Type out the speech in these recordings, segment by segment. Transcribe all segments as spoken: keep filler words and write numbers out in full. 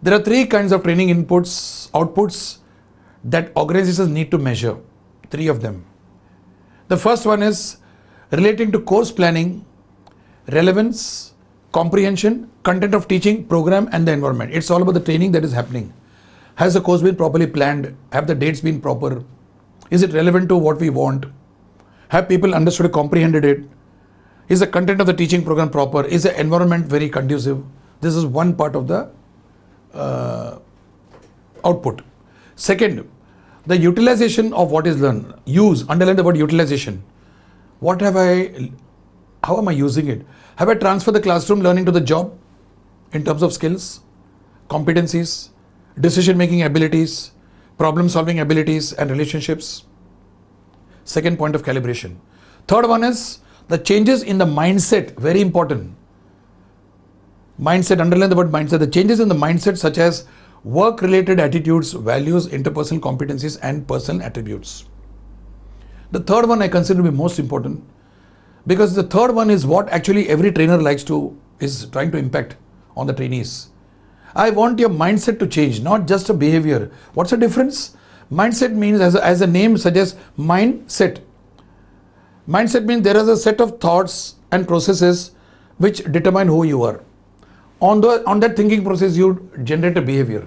There are three kinds of training inputs, outputs that organizations need to measure. Three of them. The first one is relating to course planning, relevance, comprehension, content of teaching, program, and the environment. It's all about the training that is happening. Has the course been properly planned? Have the dates been proper? Is it relevant to what we want? Have people understood and comprehended it? Is the content of the teaching program proper? Is the environment very conducive? This is one part of the uh, output. Second, the utilization of what is learned. Use, underline the word utilization. What have I, how am I using it? Have I transferred the classroom learning to the job in terms of skills, competencies, decision-making abilities, problem-solving abilities and relationships? Second point of calibration. Third one is the changes in the mindset, very important. Mindset, underline the word mindset. The changes in the mindset such as work-related attitudes, values, interpersonal competencies and personal attributes. The third one I consider to be most important because the third one is what actually every trainer likes to, is trying to impact on the trainees. I want your mindset to change, not just a behavior. What's the difference? Mindset means, as a, as a name suggests, mindset. Mindset means there is a set of thoughts and processes which determine who you are. On, the, on that thinking process, you generate a behavior.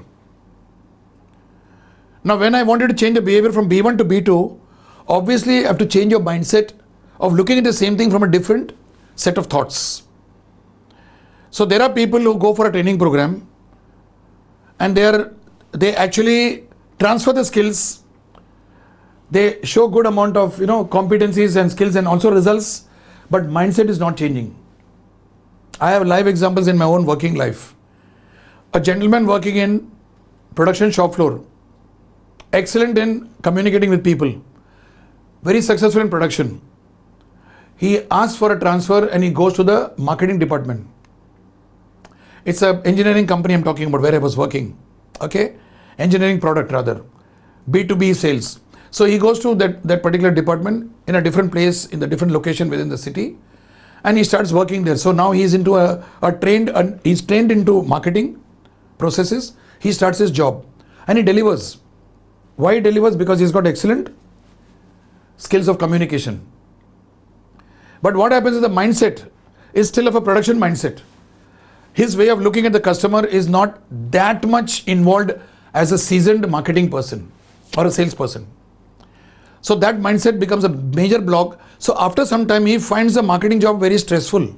Now, when I wanted to change the behavior from B one to B two, obviously I have to change your mindset of looking at the same thing from a different set of thoughts. So there are people who go for a training program and they are, they actually transfer the skills. They show good amount of, you know, competencies and skills and also results, but mindset is not changing. I have live examples in my own working life. A gentleman working in production shop floor, excellent in communicating with people, very successful in production. He asks for a transfer and he goes to the marketing department. It's an engineering company I'm talking about where I was working. Okay, engineering product rather, B two B sales. So he goes to that, that particular department in a different place, in the different location within the city, and he starts working there. So now he's into a, a trained, a, he's trained into marketing processes. He starts his job and he delivers. Why he delivers? Because he's got excellent skills of communication. But what happens is the mindset is still of a production mindset. His way of looking at the customer is not that much involved as a seasoned marketing person or a salesperson. So that mindset becomes a major block. So after some time, he finds the marketing job very stressful.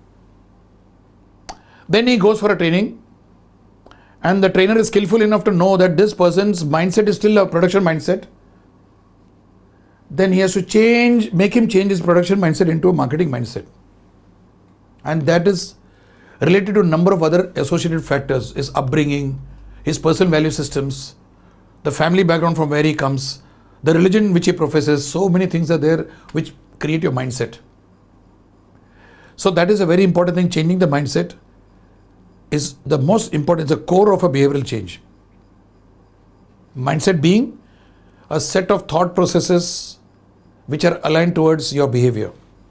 Then he goes for a training and the trainer is skillful enough to know that this person's mindset is still a production mindset. Then he has to change, make him change his production mindset into a marketing mindset. And that is related to a number of other associated factors, his upbringing, his personal value systems, the family background from where he comes, the religion which he professes. So many things are there which create your mindset. So that is a very important thing. Changing the mindset is the most important, it's the core of a behavioral change. Mindset being a set of thought processes which are aligned towards your behavior.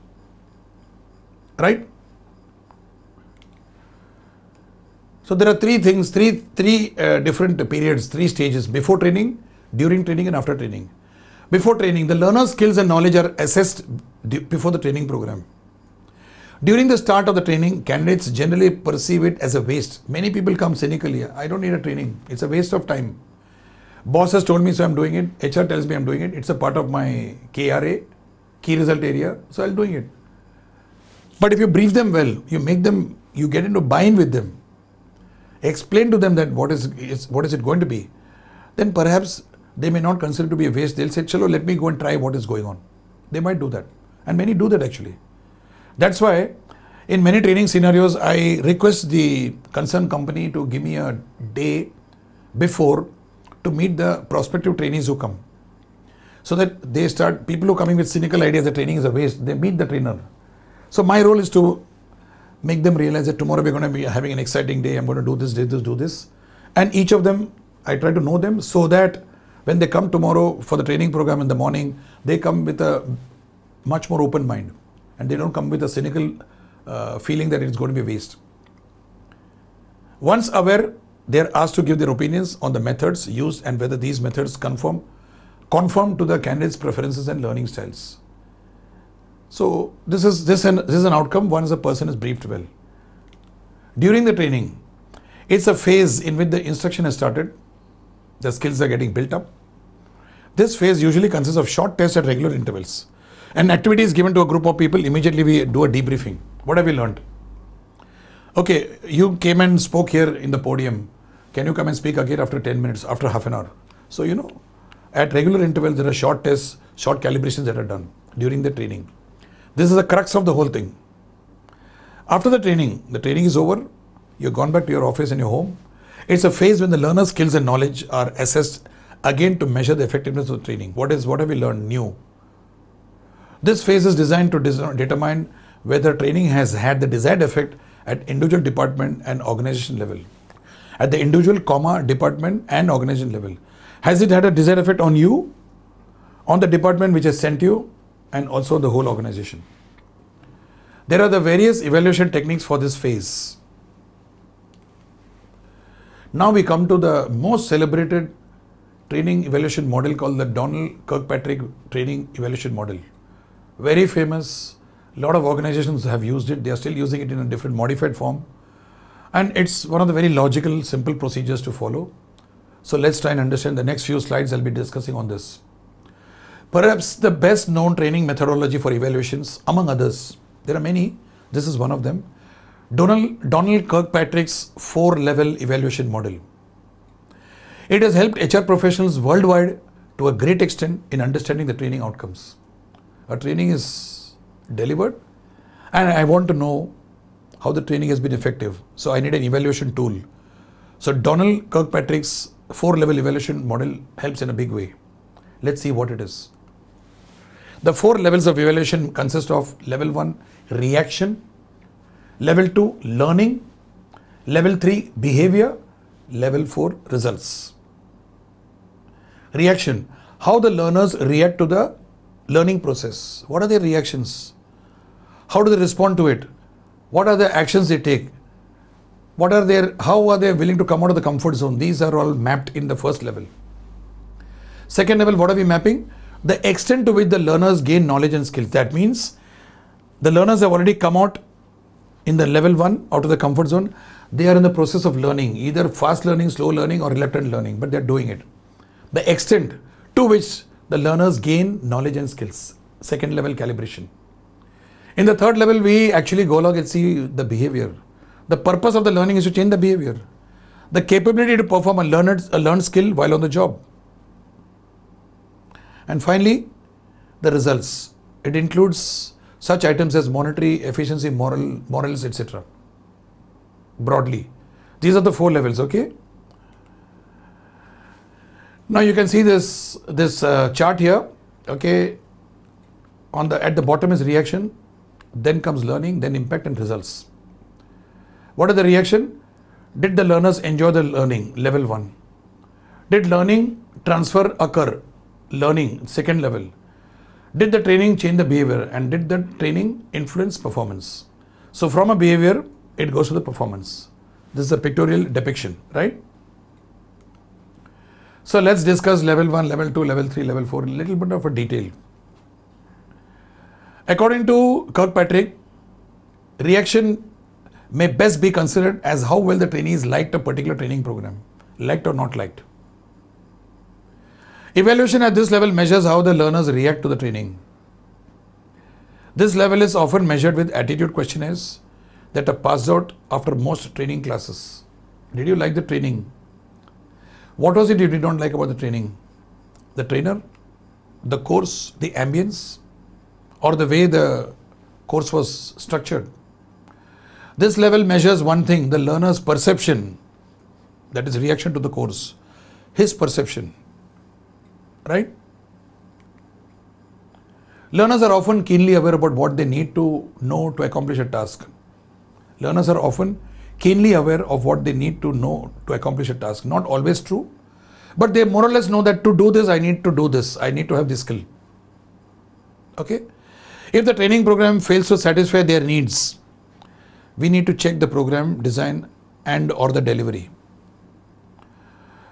Right? So there are three things, three, three uh, different periods, three stages: before training, during training and after training. Before training, the learner's skills and knowledge are assessed before the training program. During the start of the training, candidates generally perceive it as a waste. Many people come cynically, I don't need a training, it's a waste of time. Boss has told me, so I'm doing it. H R tells me I'm doing it. It's a part of my K R A, key result area, so I'm doing it. But if you brief them well, you make them, you get into buy-in with them, explain to them that what is, is what is it going to be, then perhaps they may not consider it to be a waste. They'll say, chalo, let me go and try what is going on. They might do that. And many do that actually. That's why in many training scenarios, I request the concerned company to give me a day before to meet the prospective trainees who come. So that they start, people who are coming with cynical ideas that training is a waste, they meet the trainer. So my role is to make them realize that tomorrow we're going to be having an exciting day. I'm going to do this, do this, do this. And each of them, I try to know them so that when they come tomorrow for the training program in the morning, they come with a much more open mind and they don't come with a cynical uh, feeling that it's going to be a waste. Once aware, They are asked to give their opinions on the methods used and whether these methods conform, conform to the candidate's preferences and learning styles. So this is, this, an, this is an outcome once a person is briefed well. During the training, it's a phase in which the instruction has started, the skills are getting built up. This phase usually consists of short tests at regular intervals. An activity is given to a group of people, immediately we do a debriefing. What have we learned? Okay, you came and spoke here in the podium. Can you come and speak again after ten minutes, after half an hour? So, you know, at regular intervals, there are short tests, short calibrations that are done during the training. This is the crux of the whole thing. After the training, the training is over, you've gone back to your office and your home. It's a phase when the learner's skills and knowledge are assessed again to measure the effectiveness of the training. What is, what have we learned new? This phase is designed to determine whether training has had the desired effect at individual department and organization level. At the individual, comma, department and organization level. Has it had a desired effect on you, on the department which has sent you, and also the whole organization? There are the various evaluation techniques for this phase. Now we come to the most celebrated training evaluation model called the Donald Kirkpatrick training evaluation model. Very famous, a lot of organizations have used it, they are still using it in a different modified form. And it's one of the very logical, simple procedures to follow. So let's try and understand. The next few slides I'll be discussing on this. Perhaps the best known training methodology for evaluations, among others, there are many, this is one of them, Donald, Donald Kirkpatrick's four level evaluation model. It has helped H R professionals worldwide to a great extent in understanding the training outcomes. A training is delivered and I want to know how the training has been effective. So I need an evaluation tool. So Donald Kirkpatrick's four level evaluation model helps in a big way. Let's see what it is. The four levels of evaluation consist of level one, reaction, level two, learning, level three, behavior, level four, results. Reaction, how the learners react to the learning process. What are their reactions? How do they respond to it? What are the actions they take? What are their, how are they willing to come out of the comfort zone? These are all mapped in the first level. Second level, what are we mapping? The extent to which the learners gain knowledge and skills. That means the learners have already come out in the level one out of the comfort zone. They are in the process of learning, either fast learning, slow learning or reluctant learning, but they're doing it. The extent to which the learners gain knowledge and skills. Second level calibration. In the third level, we actually go along and see the behavior. The purpose of the learning is to change the behavior. The capability to perform a learned, a learned skill while on the job. And finally, the results. It includes such items as monetary, efficiency, moral, morals, et cetera. Broadly. These are the four levels, okay? Now you can see this, this uh, chart here, okay? On the, at the bottom is reaction, then comes learning, then impact and results. What is the reaction? Did the learners enjoy the learning? Level one. Did learning transfer occur? Learning, second level. Did the training change the behavior and did the training influence performance? So from a behavior, it goes to the performance. This is a pictorial depiction, right? So let's discuss level one, level two, level three, level four, a little bit of a detail. According to Kirkpatrick, reaction may best be considered as how well the trainees liked a particular training program, liked or not liked. Evaluation at this level measures how the learners react to the training. This level is often measured with attitude questionnaires that are passed out after most training classes. Did you like the training? What was it you did not like about the training? The trainer, the course, the ambience, or the way the course was structured? This level measures one thing, the learner's perception, that is reaction to the course, his perception, right? Learners are often keenly aware about what they need to know to accomplish a task. Learners are often keenly aware of what they need to know to accomplish a task. Not always true, but they more or less know that to do this, I need to do this. I need to have this skill. Okay? If the training program fails to satisfy their needs, we need to check the program design and or the delivery.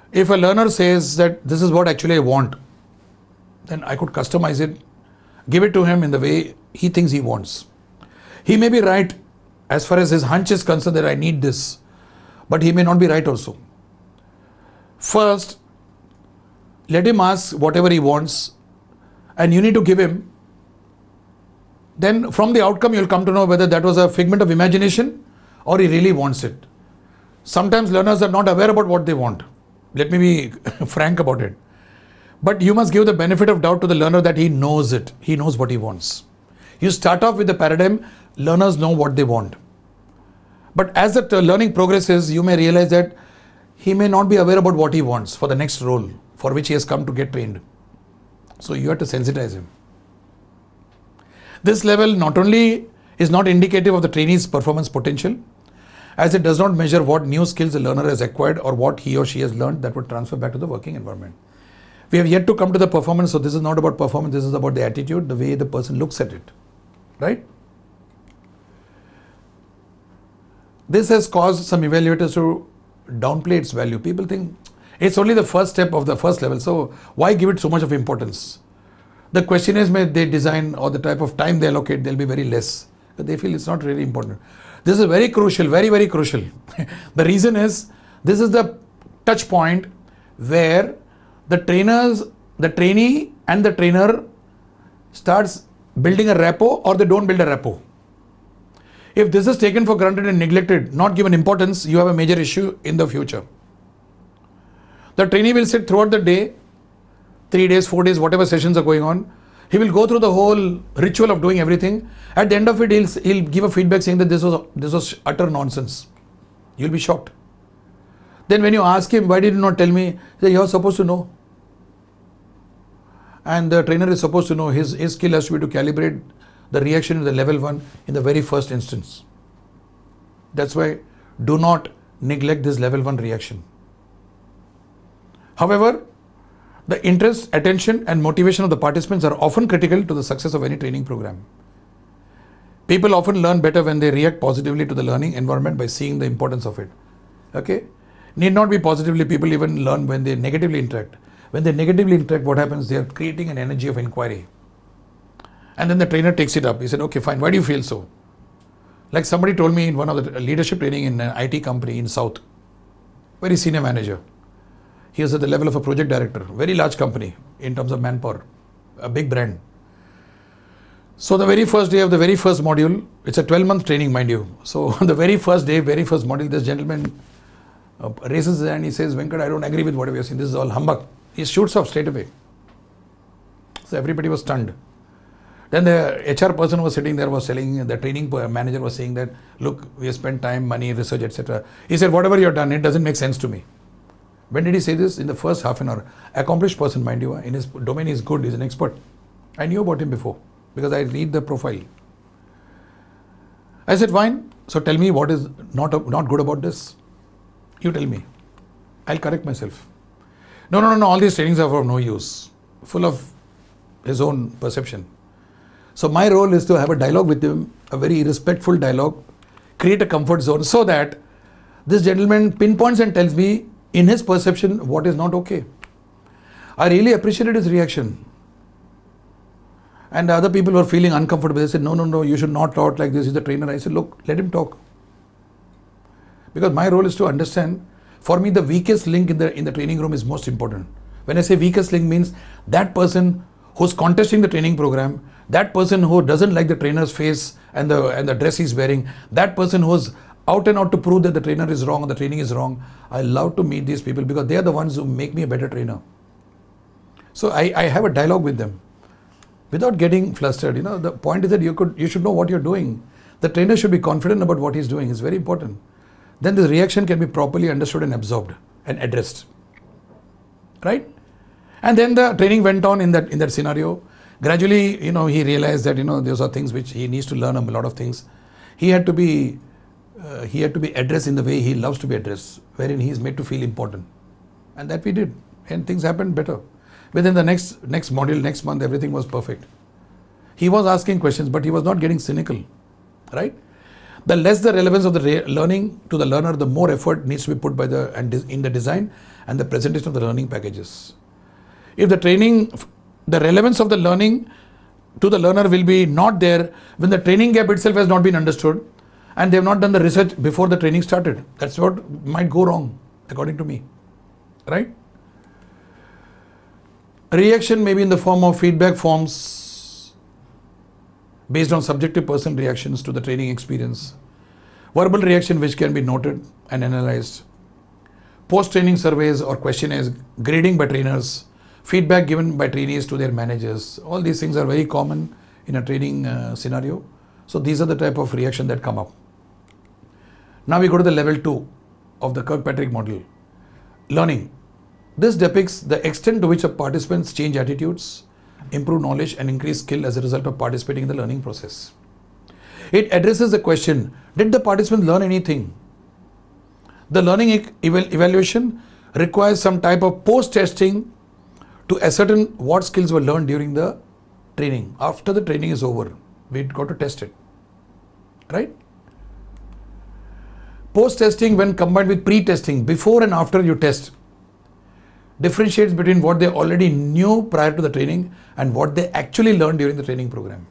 If a learner says that this is what actually I want, then I could customize it, give it to him in the way he thinks he wants. He may be right as far as his hunch is concerned that I need this, but he may not be right also. First, let him ask whatever he wants and you need to give him. Then from the outcome you'll come to know whether that was a figment of imagination or he really wants it. Sometimes learners are not aware about what they want. Let me be frank about it. But you must give the benefit of doubt to the learner that he knows it. He knows what he wants. You start off with the paradigm, learners know what they want. But as the learning progresses, you may realize that he may not be aware about what he wants for the next role for which he has come to get trained. So you have to sensitize him. This level not only is not indicative of the trainee's performance potential, as it does not measure what new skills the learner has acquired or what he or she has learned that would transfer back to the working environment. We have yet to come to the performance, so this is not about performance, this is about the attitude, the way the person looks at it, right? This has caused some evaluators to downplay its value. People think it's only the first step of the first level, so why give it so much of importance? The question is, may they design or the type of time they allocate, they'll be very less. But they feel it's not really important. This is very crucial, very, very crucial. The reason is, this is the touch point where the trainers, the trainee and the trainer starts building a rapport or they don't build a rapport. If this is taken for granted and neglected, not given importance, you have a major issue in the future. The trainee will sit throughout the day, three days, four days, whatever sessions are going on. He will go through the whole ritual of doing everything. At the end of it, he'll, he'll give a feedback saying that this was, this was utter nonsense. You'll be shocked. Then when you ask him, why did you not tell me? He says, you're supposed to know. And the trainer is supposed to know. His, his skill has to be to calibrate the reaction in the level one in the very first instance. That's why do not neglect this level one reaction. However, the interest, attention and motivation of the participants are often critical to the success of any training program. People often learn better when they react positively to the learning environment by seeing the importance of it. Okay? Need not be positively, people even learn when they negatively interact. When they negatively interact, what happens? They are creating an energy of inquiry. And then the trainer takes it up. He said, okay, fine, why do you feel so? Like somebody told me in one of the leadership training in an I T company in South, very senior manager. He was at the level of a project director, very large company in terms of manpower, a big brand. So the very first day of the very first module, it's a twelve month training, mind you. So on the very first day, very first module, this gentleman uh, raises his hand, he says, Venkat, I don't agree with whatever you're saying. This is all humbug. He shoots off straight away. So everybody was stunned. Then the H R person was sitting there, was telling, the training manager was saying that, look, we have spent time, money, research, et cetera. He said, whatever you've done, it doesn't make sense to me. When did he say this? In the first half an hour. Accomplished person, mind you, in his domain is good, he's an expert. I knew about him before because I read the profile. I said, fine. So tell me what is not, not good about this. You tell me. I'll correct myself. No, no, no, no, all these trainings are of no use. Full of his own perception. So my role is to have a dialogue with him, a very respectful dialogue, create a comfort zone so that this gentleman pinpoints and tells me in his perception what is not okay. I really appreciated his reaction. And the other people were feeling uncomfortable. They said, no, no, no, you should not talk like this. He's the trainer. I said, look, let him talk. Because my role is to understand, for me, the weakest link in the, in the training room is most important. When I say weakest link means that person who's contesting the training program, that person who doesn't like the trainer's face and the, and the dress he's wearing, that person who's out and out to prove that the trainer is wrong or the training is wrong. I love to meet these people because they are the ones who make me a better trainer. So I, I have a dialogue with them without getting flustered. You know, the point is that you could, you should know what you're doing. The trainer should be confident about what he's doing. It's very important. Then the reaction can be properly understood and absorbed and addressed. Right? And then the training went on in that, in that scenario. Gradually, you know, he realized that, you know, those are things which he needs to learn a lot of things. He had to be Uh, he had to be addressed in the way he loves to be addressed, wherein he is made to feel important. And that we did. And things happened better. Within the next next module, next month, everything was perfect. He was asking questions, but he was not getting cynical. Right? The less the relevance of the learning to the learner, the more effort needs to be put by the and in the design and the presentation of the learning packages. If the training, the relevance of the learning to the learner will be not there when the training gap itself has not been understood and they have not done the research before the training started. That's what might go wrong, according to me. Right? Reaction may be in the form of feedback forms based on subjective person reactions to the training experience. Verbal reaction which can be noted and analyzed. Post-training surveys or questionnaires, grading by trainers, feedback given by trainees to their managers. All these things are very common in a training uh, scenario. So these are the type of reaction that come up. Now we go to the level two of the Kirkpatrick model. Learning. This depicts the extent to which a participants change attitudes, improve knowledge and increase skill as a result of participating in the learning process. It addresses the question, did the participant learn anything? The learning eval evaluation requires some type of post-testing to ascertain what skills were learned during the training. After the training is over, we've got to test it. Right? Post-testing, when combined with pre-testing, before and after you test, differentiates between what they already knew prior to the training and what they actually learned during the training program.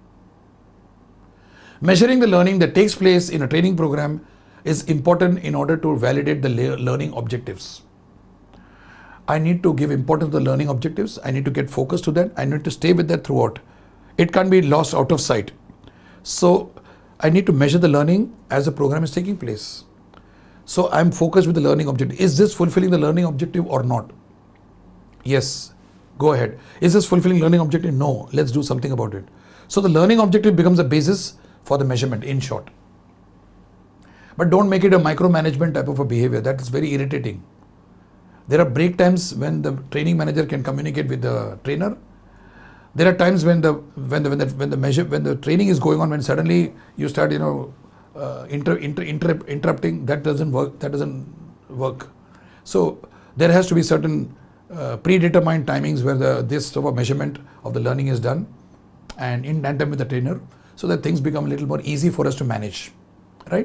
Measuring the learning that takes place in a training program is important in order to validate the learning objectives. I need to give importance to the learning objectives. I need to get focused to that. I need to stay with that throughout. It can't be lost out of sight. So I need to measure the learning as the program is taking place. So I'm focused with the learning objective. Is this fulfilling the learning objective or not? Yes, go ahead. Is this fulfilling learning objective? No, let's do something about it. So the learning objective becomes a basis for the measurement, in short. But don't make it a micromanagement type of a behavior. That is very irritating. There are break times when the training manager can communicate with the trainer. There are times when the when the when the when the measure when the training is going on, when suddenly you start, you know, uh, inter, inter, inter, interrupting. That doesn't work. That doesn't work. So there has to be certain uh, predetermined timings where the this sort of measurement of the learning is done, and in tandem with the trainer, so that things become a little more easy for us to manage, right?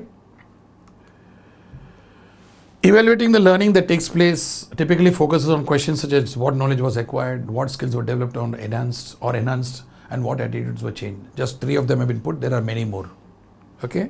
Evaluating the learning that takes place typically focuses on questions such as what knowledge was acquired, what skills were developed or enhanced or enhanced, and what attitudes were changed. Just three of them have been put. There are many more. Okay.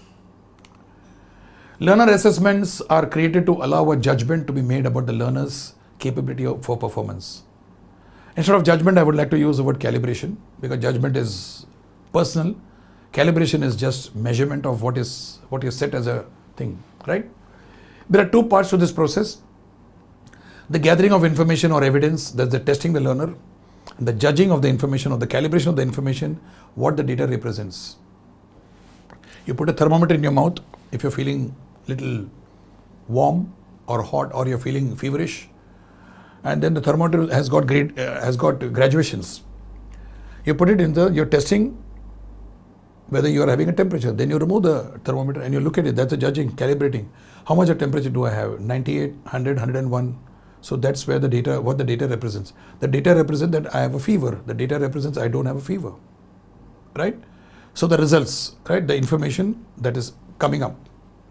Learner assessments are created to allow a judgment to be made about the learner's capability of, for performance. Instead of judgment, I would like to use the word calibration, because judgment is personal. Calibration is just measurement of what is what is set as a thing, right? There are two parts to this process. The gathering of information or evidence, that's the testing the learner, and the judging of the information or the calibration of the information, what the data represents. You put a thermometer in your mouth if you're feeling little warm or hot, or you're feeling feverish, and then the thermometer has got grade, uh, has got graduations. You put it in the, you're testing whether you are having a temperature. Then you remove the thermometer and you look at it. That's a judging, calibrating. How much of temperature do I have? ninety-eight, one hundred, one hundred one. So that's where the data, what the data represents. The data represents that I have a fever. The data represents I don't have a fever, right? So the results, right? The information that is coming up.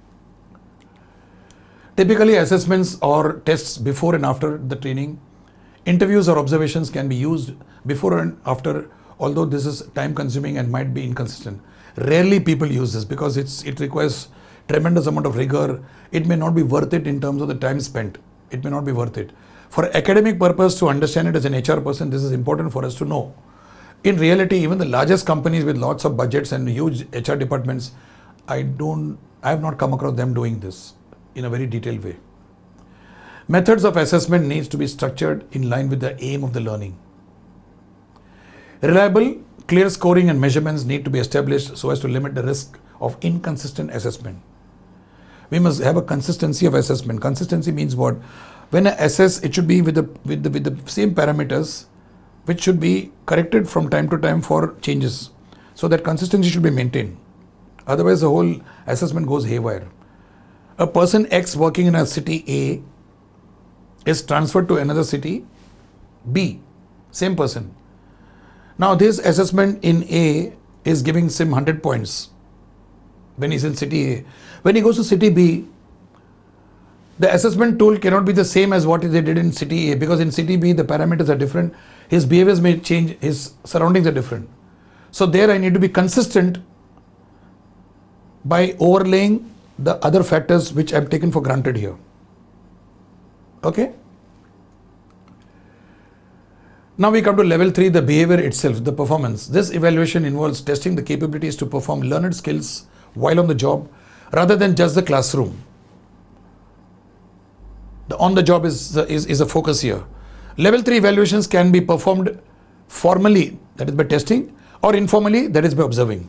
Typically, assessments or tests before and after the training, interviews or observations can be used before and after, although this is time consuming and might be inconsistent. Rarely people use this because it's it requires tremendous amount of rigor. It may not be worth it in terms of the time spent. It may not be worth it. For academic purpose, to understand it as an H R person, this is important for us to know. In reality, even the largest companies with lots of budgets and huge H R departments, I don't, I have not come across them doing this in a very detailed way. Methods of assessment needs to be structured in line with the aim of the learning. Reliable, clear scoring and measurements need to be established so as to limit the risk of inconsistent assessment. We must have a consistency of assessment. Consistency means what? When I assess, it should be with the, with the, with the same parameters, which should be corrected from time to time for changes. So that consistency should be maintained. Otherwise, the whole assessment goes haywire. A person X working in a city A is transferred to another city B, same person. Now this assessment in A is giving him one hundred points. when he's in city A. When he goes to city B, the assessment tool cannot be the same as what they did in city A, because in city B the parameters are different, his behaviors may change, his surroundings are different. So there I need to be consistent by overlaying the other factors which I've taken for granted here. Okay? Now we come to level three, the behavior itself, the performance. This evaluation involves testing the capabilities to perform learned skills while on the job rather than just the classroom. The on the job is, is, is a focus here. Level three evaluations can be performed formally, that is by testing, or informally, that is by observing.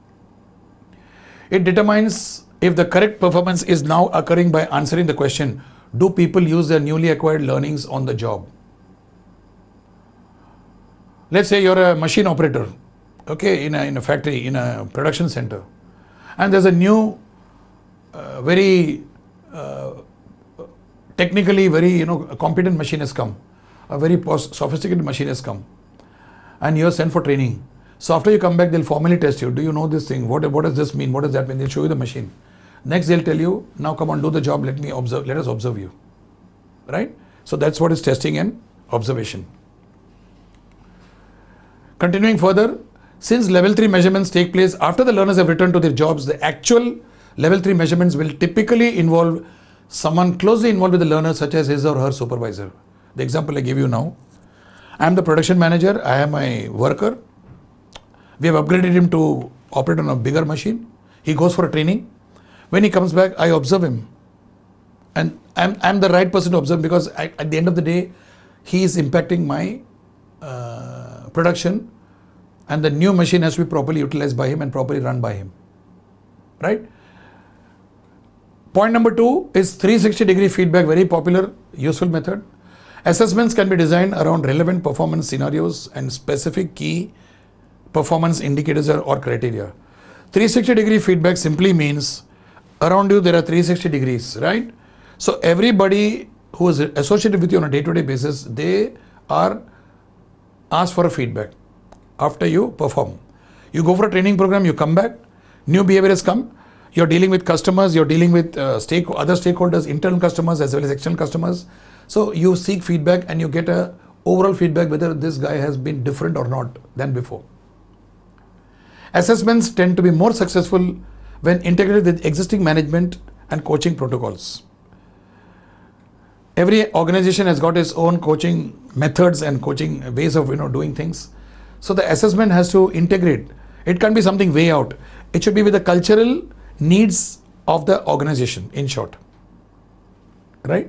It determines if the correct performance is now occurring by answering the question, do people use their newly acquired learnings on the job? Let's say you're a machine operator, okay, in a, in a factory, in a production center, and there's a new, uh, very uh, technically very, you know, competent machine has come, a very sophisticated machine has come, and you're sent for training. So after you come back, they'll formally test you. Do you know this thing? What, what does this mean? What does that mean? They'll show you the machine. Next, they'll tell you, now come on, do the job. Let me observe. Let us observe you. Right? So that's what is testing and observation. Continuing further, since level three measurements take place after the learners have returned to their jobs, the actual level three measurements will typically involve someone closely involved with the learner, such as his or her supervisor. The example I give you now. I am the production manager. I am a worker. We have upgraded him to operate on a bigger machine. He goes for a training. When he comes back, I observe him. And I'm, I'm the right person to observe, because I, at the end of the day, he is impacting my uh, production, and the new machine has to be properly utilized by him and properly run by him. Right? Point number two is three sixty degree feedback, very popular, useful method. Assessments can be designed around relevant performance scenarios and specific key performance indicators or, or criteria. three sixty degree feedback simply means around you there are three sixty degrees, right? So everybody who is associated with you on a day-to-day basis, they are asked for a feedback after you perform. You go for a training program, you come back, new behavior has come, you're dealing with customers, you're dealing with uh, stake, other stakeholders, internal customers as well as external customers. So you seek feedback and you get a overall feedback whether this guy has been different or not than before. Assessments tend to be more successful when integrated with existing management and coaching protocols. Every organization has got its own coaching methods and coaching ways of, you know, doing things. So the assessment has to integrate. It can't be something way out. It should be with the cultural needs of the organization, in short. Right?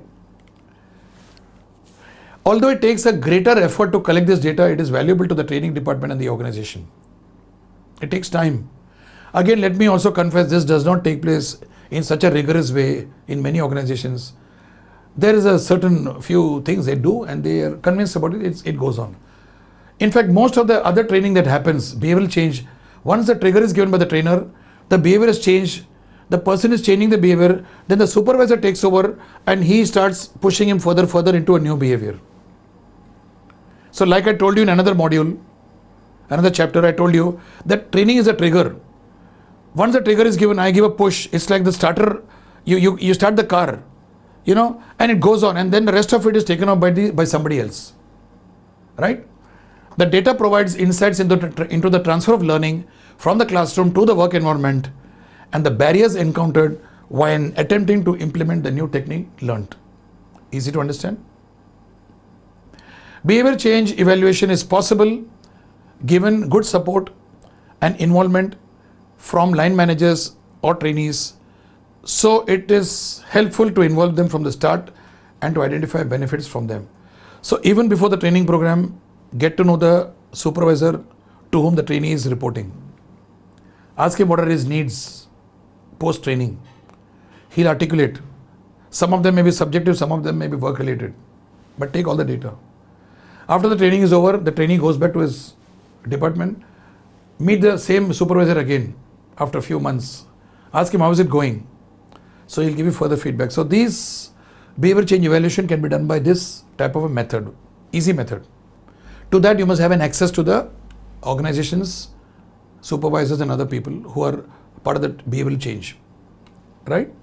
Although it takes a greater effort to collect this data, it is valuable to the training department and the organization. It takes time. Again, let me also confess, this does not take place in such a rigorous way in many organizations. There is a certain few things they do and they are convinced about it, it's, it goes on. In fact, most of the other training that happens, behavioral change, once the trigger is given by the trainer, the behavior is changed, the person is changing the behavior, then the supervisor takes over and he starts pushing him further, further into a new behavior. So like I told you in another module, another chapter, I told you that training is a trigger. Once the trigger is given, I give a push. It's like the starter, you, you, you start the car, you know, and it goes on, and then the rest of it is taken up by, the, by somebody else, right? The data provides insights into the, into the transfer of learning from the classroom to the work environment and the barriers encountered while attempting to implement the new technique learned. Easy to understand? Behavior change evaluation is possible given good support and involvement from line managers or trainees. So it is helpful to involve them from the start and to identify benefits from them. So even before the training program, get to know the supervisor to whom the trainee is reporting. Ask him what are his needs post-training. He'll articulate. Some of them may be subjective, some of them may be work-related. But take all the data. After the training is over, the trainee goes back to his department, meet the same supervisor again after a few months. Ask him how is it going. So he'll give you further feedback. So these behavior change evaluation can be done by this type of a method, easy method. To that you must have an access to the organizations, supervisors and other people who are part of the behavioral change, right?